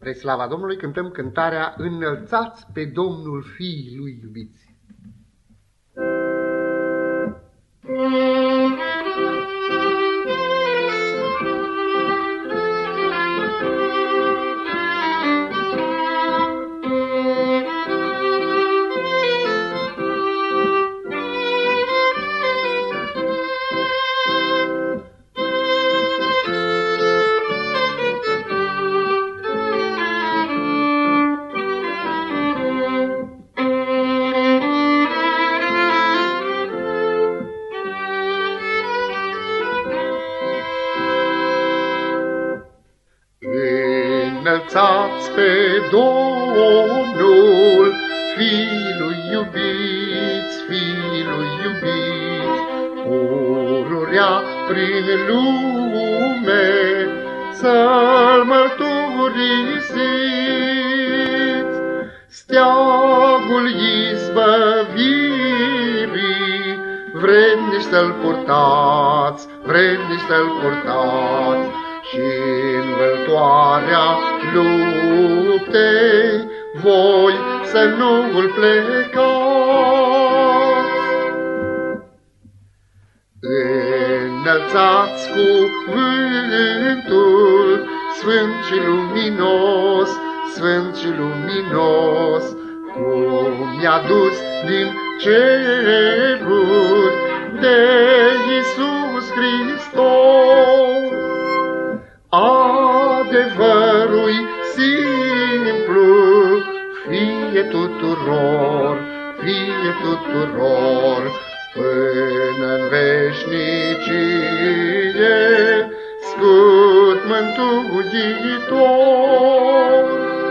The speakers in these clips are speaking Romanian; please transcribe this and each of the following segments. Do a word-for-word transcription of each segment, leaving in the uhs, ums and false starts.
Spre slava Domnului cântăm cântarea Înălțați pe Domnul fiii lui iubiți. Înălțați pe Domnul, fiii lui iubiți, fiii lui iubiți, pururea prin lume să-L mărturisiți. Steagul izbăvirii, vrednici să-L purtați, vrednici să-L purtați, și-n văltoarea luptei voi să nu-L plecați. Înălțați cuvântul sfânt și luminos, sfânt și luminos, cum i-a dus din ceruri de Iisus Hristos. Adevărul simplu fie tuturor, fie tuturor, până-n veșnicie, scut mântuitor.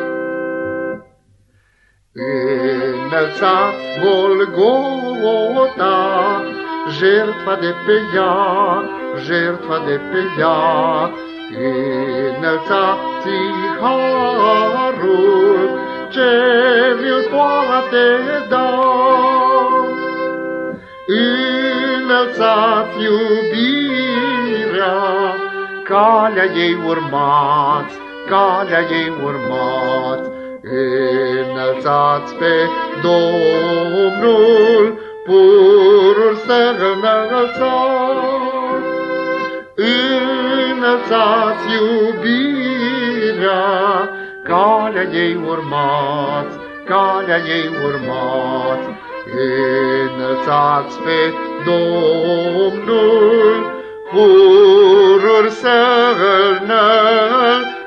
Înălțați Golgota, jertfa de pe ea, jertfa de pe ea, înălțați-i harul ce vi-l poate da. Înălțați iubirea, calea ei urmați, calea ei urmați. Înălțați pe Domnul, pururi să înălțați. Înălțați iubirea, calea ei urmați, calea ei urmați. Înălțați pe Domnul, pururi să înălțați.